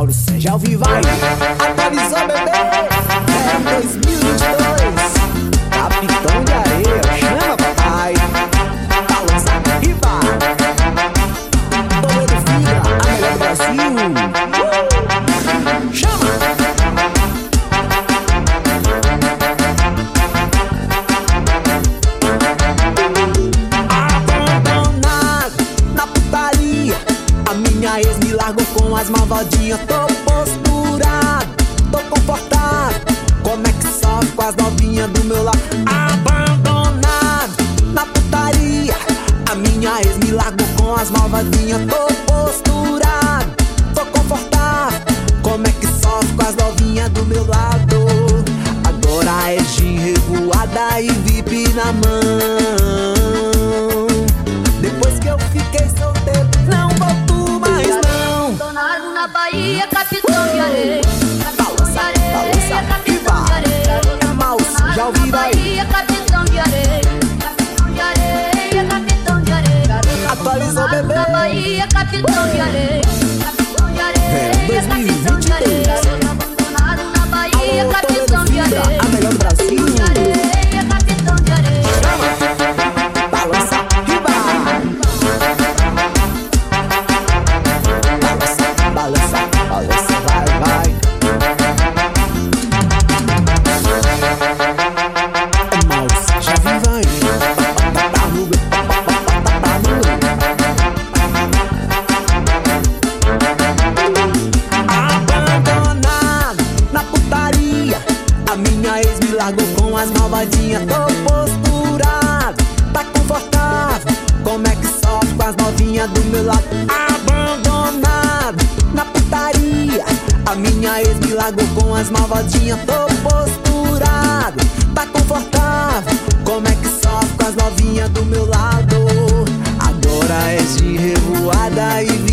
Mauro Sérgio ao vivo aí. Atualizou, bebê. É 2022. Capitão de Areia, chama papai. Balança e vai. Toledo Fibra, a melhor do Brasil. Chama. Abandonado na putaria, a minha ex me largou com as malvadinhas. Tô posturado, tô confortável. Como é que sofre com as novinhas do meu lado? Abandonado na putaria, a minha ex me largou com as malvadinhas. Tô posturado, tô confortável. Como é que sofre com as novinhas do meu lado? Agora é de revoada e VIP na mão. Depois que eu fiquei solteiro, não volto mais não. Abandonado na Bahia, capitão de areia. Balança, balança e vai. É Mauro, já ouviu aí? Capitão de areia, capitão de areia, capitão de areia. Atualizou, bebê. Na Bahia, capitão de areia, capitão de areia, capitão de areia. Abandonado na Bahia, Alô, capitão de Toledo Fibra, areia, a melhor do Brasil. capitão de areia, capitão de areia. Chama, balança e vai. Balança, balança, balança, vai, vai. É Mauro, já vive aí. Abandonado na putaria, a minha ex me largou com as malvadinhas. Tô posturado, tá confortável. Como é que sofre com as novinhas do meu lado? Abandonado na putaria, a minha ex me largou com as malvadinhas. Tô posturado, tá confortável. Como é que sofre com as novinhas do meu lado? Agora é de revoada e